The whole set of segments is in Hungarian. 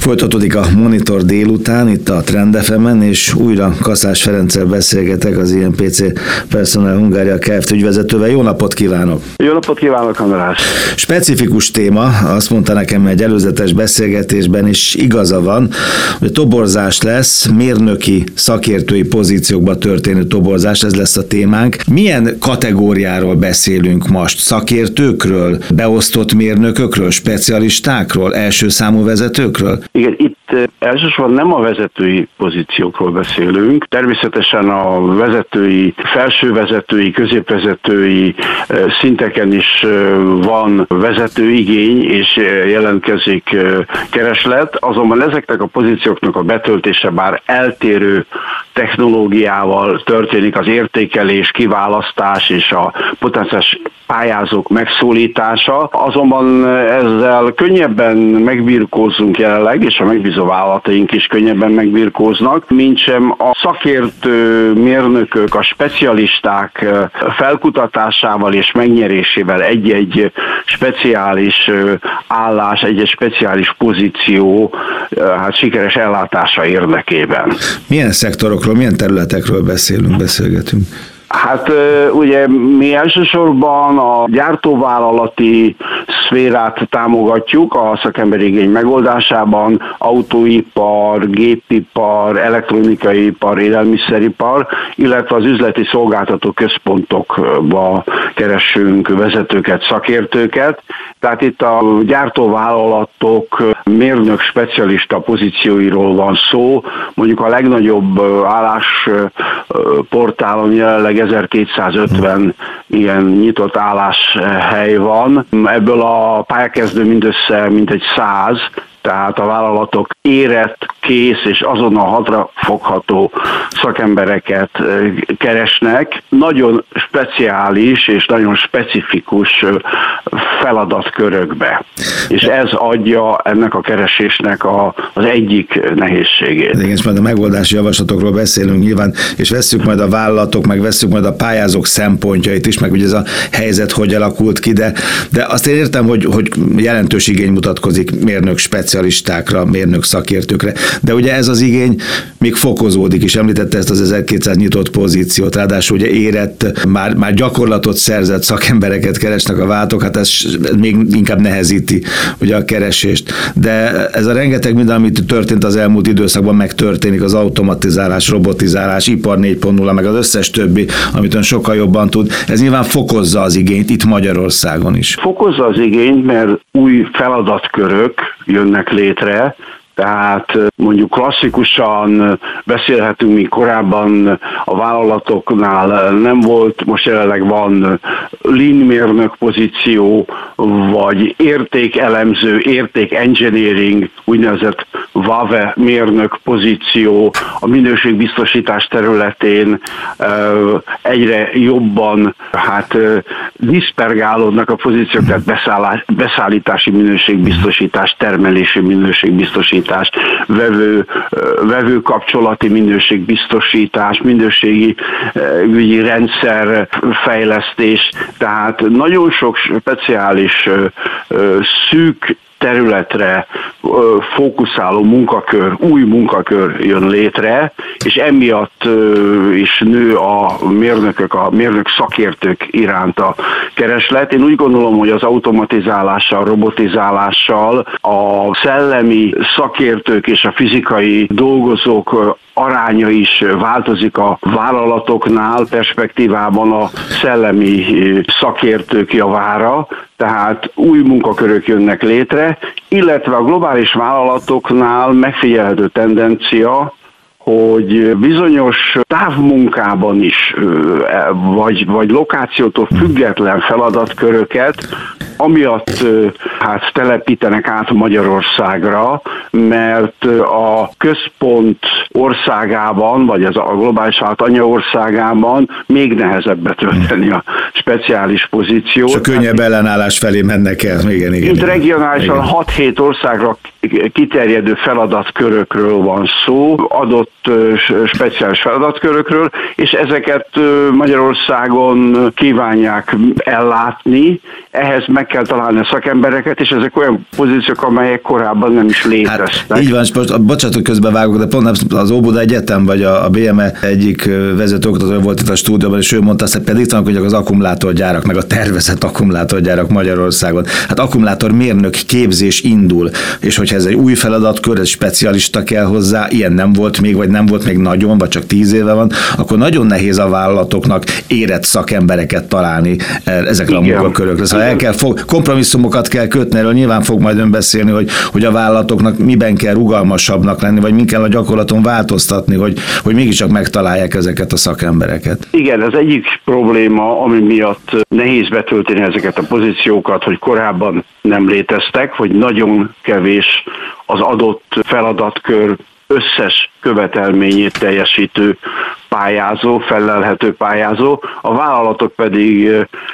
Folytatódik a Monitor délután itt a Trend FM-en, és újra Kaszás Ferenccel beszélgetek, az IMPC Personal Hungária Kft. Ügyvezetővel. Jó napot kívánok! Jó napot kívánok, András! Specifikus téma, azt mondta nekem egy előzetes beszélgetésben, és igaza van, hogy toborzás lesz, mérnöki szakértői pozíciókba történő toborzás, ez lesz a témánk. Milyen kategóriáról beszélünk most? Szakértőkről, beosztott mérnökökről, specialistákról, első számú vezetőkről? Igen, itt elsősorban nem a vezetői pozíciókról beszélünk. Természetesen a vezetői, felsővezetői, középvezetői szinteken is van vezetőigény és jelentkezik kereslet, azonban ezeknek a pozícióknak a betöltése bár eltérő technológiával történik, az értékelés, kiválasztás és a potenciális pályázók megszólítása, azonban ezzel könnyebben megbirkózunk jelenleg, és a megbízó vállalataink is könnyebben megbirkóznak, mintsem a szakértő mérnökök, a specialisták felkutatásával és megnyerésével egy-egy speciális állás, egy-egy speciális pozíció sikeres ellátása érdekében. Milyen szektorokról, milyen területekről beszélgetünk? Hát ugye mi elsősorban a gyártóvállalati szférát támogatjuk a szakemberigény megoldásában, autóipar, gépipar, elektronikai ipar, élelmiszeripar, illetve az üzleti szolgáltató központokba keresünk vezetőket, szakértőket. Tehát itt a gyártóvállalatok mérnök specialista pozícióiról van szó. Mondjuk a legnagyobb állásportálon jelenleg 1250 ilyen nyitott álláshely van. Ebből a pályakezdő mindössze mintegy 100, tehát a vállalatok érett, kész és azonnal hatrafogható szakembereket keresnek. Nagyon speciális és nagyon specifikus feladatkörökbe. És ez adja ennek a keresésnek az egyik nehézségét. Igen, és majd a megoldási javaslatokról beszélünk nyilván, és vesszük majd a vállalatok, meg vesszük majd a pályázók szempontjait is, meg ugye ez a helyzet hogy alakult ki, de azt én értem, hogy jelentős igény mutatkozik mérnök specialistákra, mérnök szakértőkre, de ugye ez az igény még fokozódik is, említette ezt az 1200 nyitott pozíciót, ráadásul ugye érett, már gyakorlatot szerzett szakembereket keresnek a vállalatok, hát ez még inkább nehezíti ugye a keresést. De ez a rengeteg minden, amit történt az elmúlt időszakban, megtörténik, az automatizálás, robotizálás, ipar 4.0, meg az összes többi, amit ön sokkal jobban tud, ez nyilván fokozza az igényt itt Magyarországon is. Fokozza az igényt, mert új feladatkörök jönnek létre, tehát mondjuk klasszikusan beszélhetünk, mi korábban a vállalatoknál nem volt, most jelenleg van lean mérnök pozíció, vagy értékelemző, értékengineering, úgynevezett VAVE mérnök pozíció a minőségbiztosítás területén egyre jobban diszpergálódnak a pozíciók, tehát beszállítási minőségbiztosítás, termelési minőségbiztosítás, vevő kapcsolati minőségbiztosítás, minőségi ügyi rendszer fejlesztés, tehát nagyon sok speciális szűk területre fókuszáló új munkakör jön létre, és emiatt is nő a mérnök szakértők iránt a kereslet. Én úgy gondolom, hogy az automatizálással, robotizálással a szellemi szakértők és a fizikai dolgozók aránya is változik a vállalatoknál, perspektívában a szellemi szakértők javára, tehát új munkakörök jönnek létre, illetve a globális vállalatoknál megfigyelhető tendencia, hogy bizonyos távmunkában is, vagy lokációtól független feladatköröket amiatt telepítenek át Magyarországra, mert a központ országában, vagy az a globális vállalat anyaországában még nehezebb betölteni a speciális pozíciót. És a könnyebb ellenállás felé mennek el. Igen. Itt regionálisan 6-7 országra kiterjedő feladatkörökről van szó, adott speciális feladatkörökről, és ezeket Magyarországon kívánják ellátni, ehhez meg meg kell találni a szakembereket, és ezek olyan pozíciók, amelyek korábban nem is léteztek. Hát, így van, most bocsánat, közben vágok, de pont az Óbuda Egyetem, vagy a BME egyik vezető oktatója volt itt a stúdióban, és ő mondta, hogy pedig tanulkodjak az akkumulátorgyárak, meg a tervezett akkumulátorgyárak Magyarországon. Hát akkumulátormérnök képzés indul, és hogyha ez egy új feladatkör, ez specialista kell hozzá, ilyen nem volt még, vagy nem volt még nagyon, vagy csak 10 éve van, akkor nagyon nehéz a vállalatoknak érett szakembereket találni ezekre a munkakörökre. Szóval el kell kompromisszumokat kell kötni, erről nyilván fog majd ön beszélni, hogy a vállalatoknak miben kell rugalmasabbnak lenni, vagy min kell a gyakorlaton változtatni, hogy mégiscsak megtalálják ezeket a szakembereket. Igen, az egyik probléma, ami miatt nehéz betölteni ezeket a pozíciókat, hogy korábban nem léteztek, vagy nagyon kevés az adott feladatkör összes követelményét teljesítő pályázó, felelhető pályázó, a vállalatok pedig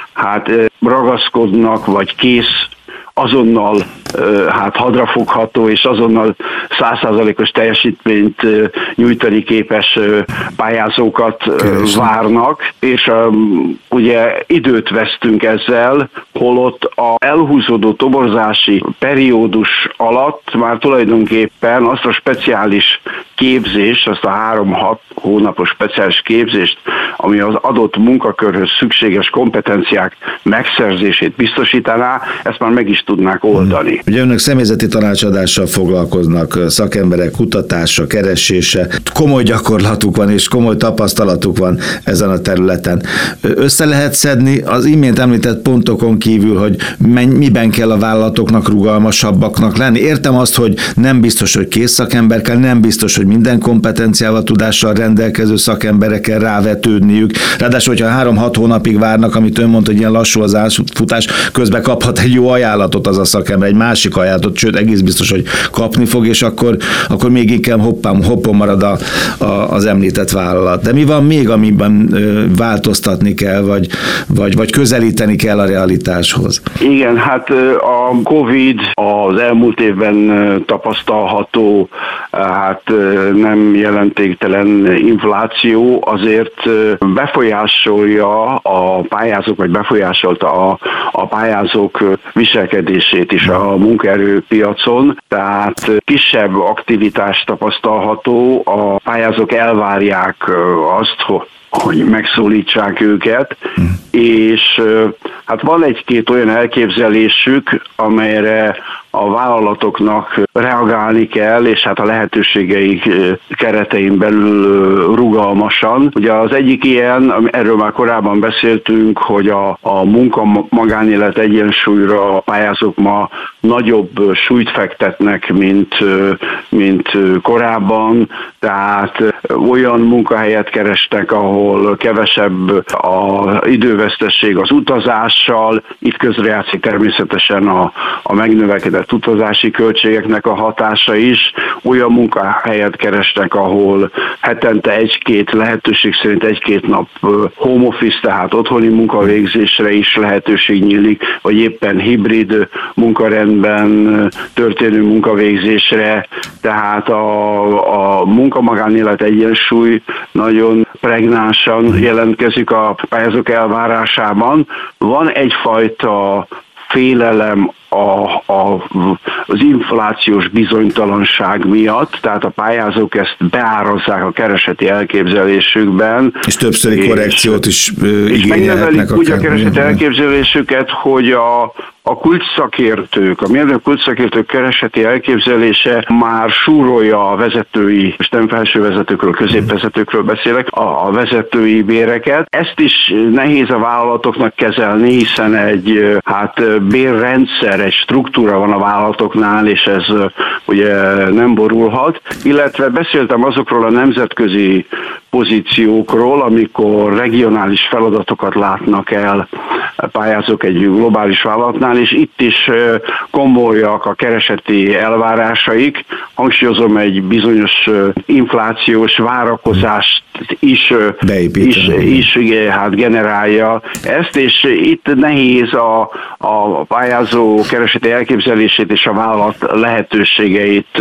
ragaszkodnak, vagy kész azonnal hadrafogható és azonnal 100%-os teljesítményt nyújtani képes pályázókat várnak, és ugye időt vesztünk ezzel, holott a elhúzódó toborzási periódus alatt már tulajdonképpen azt a speciális képzést, azt a 3-6 hónapos speciális képzést, ami az adott munkakörhöz szükséges kompetenciák megszerzését biztosítaná, ezt már meg is tudnák oldani. Ugye önök személyzeti tanácsadással foglalkoznak, szakemberek kutatása, keresése, komoly gyakorlatuk van és komoly tapasztalatuk van ezen a területen. Össze lehet szedni az imént említett pontokon kívül, hogy miben kell a vállalatoknak rugalmasabbaknak lenni. Értem azt, hogy nem biztos, hogy kész szakember kell, nem biztos, hogy minden kompetenciával, tudással rendelkező szakemberre kell rávetődniük. Ráadásul, hogyha 3-6 hónapig várnak, amit ön mondta, hogy ilyen lassú az átfutás, közben kaphat egy jó ajánlatot az a szakember, egy másik ajánlatot, sőt egész biztos, hogy kapni fog, és akkor még inkább hoppon marad az említett vállalat. De mi van még, amiben változtatni kell, vagy közelíteni kell a realitáshoz? Igen, hát a Covid az elmúlt évben tapasztalható, nem jelentéktelen infláció azért befolyásolja a pályázók, vagy befolyásolta a pályázók viselkedését is a munkaerőpiacon, tehát kisebb aktivitás tapasztalható, a pályázók elvárják azt, hogy megszólítsák őket, és van egy-két olyan elképzelésük, amelyre a vállalatoknak reagálni kell, és a lehetőségeik keretein belül rugalmasan. Ugye az egyik ilyen, erről már korábban beszéltünk, hogy a munka-magánélet egyensúlyra a pályázók ma nagyobb súlyt fektetnek, mint korábban, tehát olyan munkahelyet kerestek, ahol kevesebb az idővesztesség az utazással, itt közrejátszik természetesen a megnövekedett utazási költségeknek a hatása is. Olyan munkahelyet keresnek, ahol hetente lehetőség szerint egy-két nap home office, tehát otthoni munkavégzésre is lehetőség nyílik, vagy éppen hibrid munkarendben történő munkavégzésre, tehát a munka-magánélet egyensúly nagyon pregnánsan jelentkezik a pályázók elvárásában. Van egyfajta félelem az inflációs bizonytalanság miatt, tehát a pályázók ezt beárazzák a kereseti elképzelésükben. És többszöri korrekciót is igényelhetnek. Úgy a kereseti elképzelésüket, hogy a kulcsszakértők, a mérnök kulcsszakértők kereseti elképzelése már súrolja a vezetői, és nem felső vezetőkről, középvezetőkről beszélek, a vezetői béreket. Ezt is nehéz a vállalatoknak kezelni, hiszen egy bérrendszer, egy struktúra van a vállalatoknál, és ez ugye nem borulhat. Illetve beszéltem azokról a nemzetközi pozíciókról, amikor regionális feladatokat látnak el pályázók egy globális vállalatnál, és itt is komolyak a kereseti elvárásaik. Hangsúlyozom, egy bizonyos inflációs várakozást is generálja ezt, és itt nehéz a pályázó kereseti elképzelését és a vállalat lehetőségeit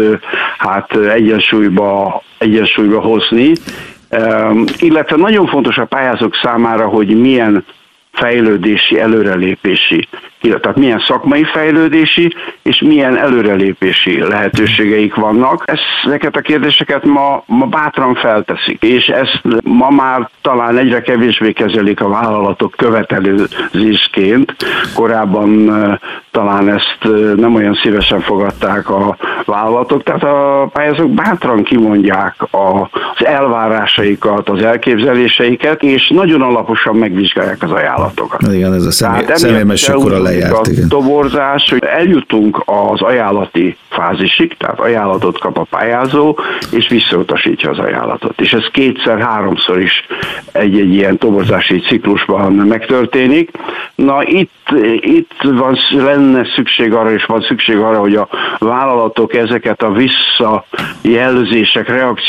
egyensúlyba hozni. Illetve nagyon fontos a pályázók számára, hogy milyen fejlődési, előrelépési tehát milyen szakmai fejlődési és milyen előrelépési lehetőségeik vannak. Ezeket a kérdéseket ma bátran felteszik, és ezt ma már talán egyre kevésbé kezelik a vállalatok követelőzésként. Korábban talán ezt nem olyan szívesen fogadták a vállalatok, tehát a pályázók bátran kimondják az elvárásaikat, az elképzeléseiket, és nagyon alaposan megvizsgálják az ajánlatokat. Igen, ez a személymességkora lejárt. A toborzás, hogy eljutunk az ajánlati fázisig, tehát ajánlatot kap a pályázó, és visszautasítja az ajánlatot. És ez 2-3-szor is egy ilyen toborzási ciklusban megtörténik. Na itt lenne szükség arra, és van szükség arra, hogy a vállalatok ezeket a visszajelzések,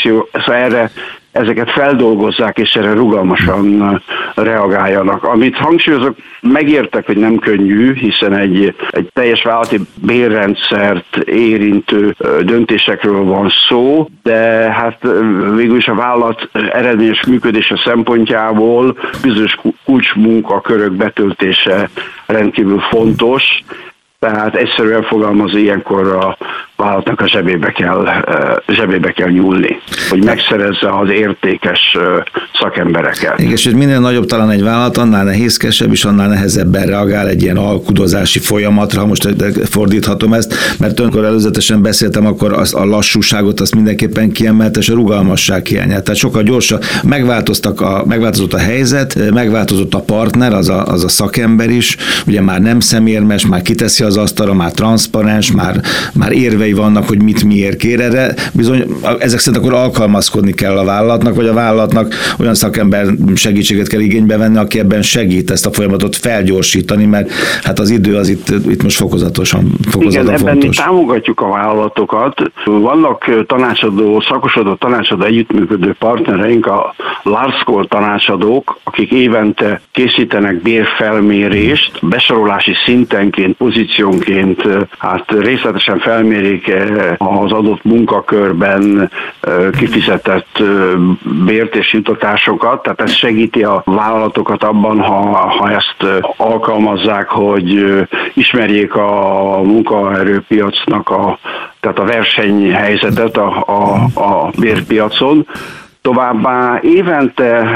ezeket feldolgozzák, és erre rugalmasan reagáljanak. Amit hangsúlyozok, megértek, hogy nem könnyű, hiszen egy teljes vállalati bérrendszert érintő döntésekről van szó, de hát végül is a vállalat eredményes működése szempontjából bizonyos kulcsmunkakörök betöltése rendkívül fontos. Tehát egyszerűen fogalmazva ilyenkor a vállalatnak a zsebébe kell nyúlni, hogy megszerezze az értékes szakembereket. Igen, és minél nagyobb talán egy vállalat, annál nehézkesebb, és annál nehezebben reagál egy ilyen alkudozási folyamatra, ha most fordíthatom ezt, mert amikor előzetesen beszéltem, akkor a lassúságot azt mindenképpen kiemelte, és a rugalmasság hiányát. Tehát sokkal gyorsan megváltozott a helyzet, megváltozott a partner, az a szakember is, ugye már nem szemérmes, már kiteszi az asztalra, már transzparens, már érvei vannak, hogy mit miért kér erre. Bizony, ezek szerint akkor alkalmazkodni kell a vállalatnak, vagy a vállalatnak olyan szakember segítséget kell igénybe venni, aki ebben segít ezt a folyamatot felgyorsítani, mert hát az idő az itt most fokozatosan Igen, ebben fontos. mi támogatjuk a vállalatokat. Vannak szakosodott tanácsadó együttműködő partnereink, a large scale tanácsadók, akik évente készítenek bérfelmérést, besorolási szintenként, pozíciónként, hát részletesen felmérik az adott munkakörben kifizetett bért és jutatásokat, tehát ez segíti a vállalatokat abban, ha ezt alkalmazzák, hogy ismerjék a munkaerőpiacnak tehát a versenyhelyzetet a bérpiacon. Továbbá évente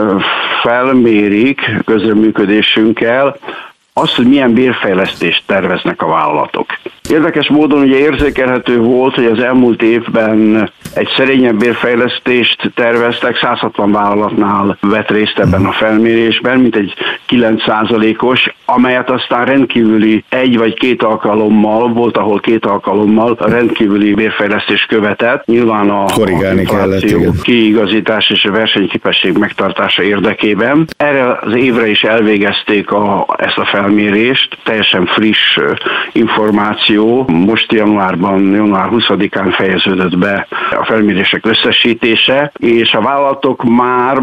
felmérik közreműködésünkkel azt, hogy milyen bérfejlesztést terveznek a vállalatok. Érdekes módon ugye érzékelhető volt, hogy az elmúlt évben egy szerényebb bérfejlesztést terveztek, 160 vállalatnál vett részt ebben a felmérésben, mint egy 9%-os, amelyet aztán rendkívüli 1 vagy 2 alkalommal, volt ahol 2 alkalommal rendkívüli bérfejlesztés követett. Nyilván a infláció kiigazítás és a versenyképesség megtartása érdekében. Erre az évre is elvégezték ezt a felmérést, teljesen friss információ. Most január 20-án fejeződött be a felmérések összesítése, és a vállalatok már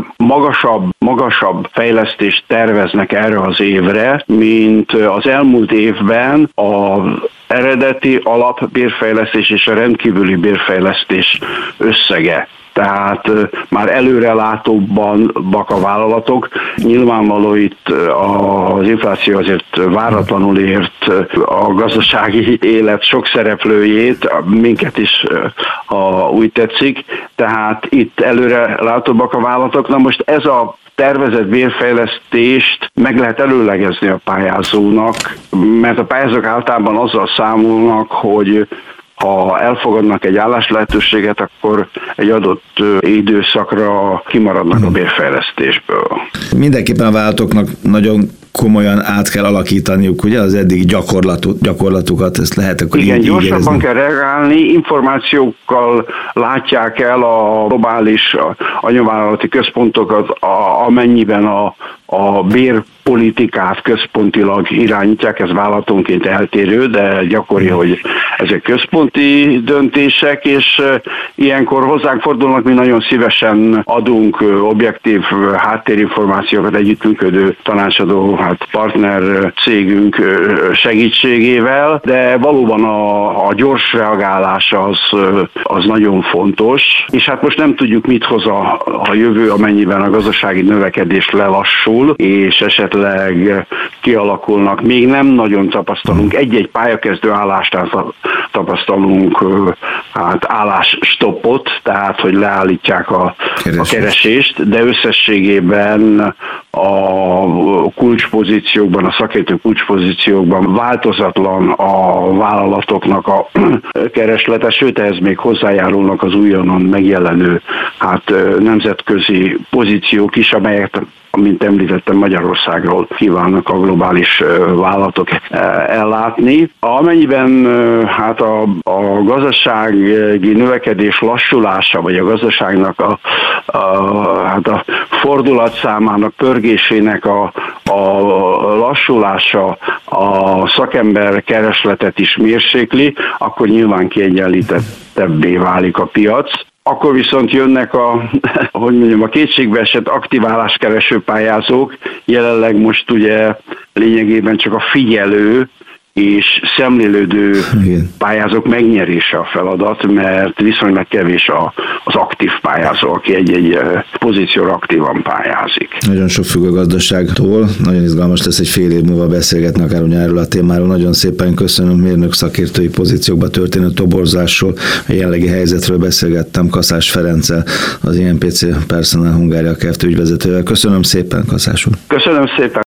magasabb fejlesztést terveznek erre az évre, mint az elmúlt évben az eredeti alapbérfejlesztés és a rendkívüli bérfejlesztés összege. Tehát már előrelátóbbak a vállalatok. Nyilvánvaló itt az infláció azért váratlanul ért a gazdasági élet sok szereplőjét, minket is, ha úgy tetszik. Tehát itt előrelátóbbak a vállalatok. Na most ez a tervezett bérfejlesztést meg lehet előlegezni a pályázónak, mert a pályázók általában azzal számolnak, hogy ha elfogadnak egy álláslehetőséget, akkor egy adott időszakra kimaradnak a bérfejlesztésből. Mindenképpen a vállalatoknak nagyon komolyan át kell alakítaniuk, ugye, az eddigi gyakorlatukat, ezt lehet akkor igen, így gyorsabban érezni. kell reagálni, információkkal látják el a globális anyavállalati központokat, amennyiben a bérpolitikát központilag irányítják, ez vállalatonként eltérő, de gyakori, hogy ezek központi döntések, és ilyenkor hozzánk fordulnak, mi nagyon szívesen adunk objektív háttérinformációkat együttműködő tanácsadó, partner cégünk segítségével, de valóban a gyors reagálás az nagyon fontos, és hát most nem tudjuk, mit hoz a jövő, amennyiben a gazdasági növekedés lelassul, alul, és esetleg kialakulnak, még nem nagyon tapasztalunk, egy-egy pályakezdő állást tapasztalunk, állásstoppot, tehát hogy leállítják a keresést, de összességében a kulcspozíciókban, a szakértő kulcspozíciókban változatlan a vállalatoknak a kereslete, sőt ehhez még hozzájárulnak az újonnan megjelenő nemzetközi pozíciók is, amelyek, mint említettem, Magyarországról kívánnak a globális vállalatok ellátni. Amennyiben a gazdasági növekedés lassulása, vagy a gazdaságnak a fordulatszámának, pörgésének a lassulása a szakember keresletet is mérsékli, akkor nyilván kiegyenlítettebbé válik a piac. Akkor viszont jönnek a kétségbeesett aktiváláskereső pályázók, jelenleg most ugye lényegében csak a figyelő és szemlélődő pályázók megnyerése a feladat, mert viszonylag kevés az aktív pályázó, aki egy pozícióra aktívan pályázik. Nagyon sok függ a gazdaságtól, nagyon izgalmas lesz egy fél év múlva beszélgetni akár erről a témáról. Nagyon szépen köszönöm, mérnök szakértői pozíciókba történő toborzásról, a jelenlegi helyzetről beszélgettem Kaszás Ferenccel, az INPC Personal Hungária Kft. Ügyvezetővel. Köszönöm szépen, Kaszás úr. Köszönöm szépen.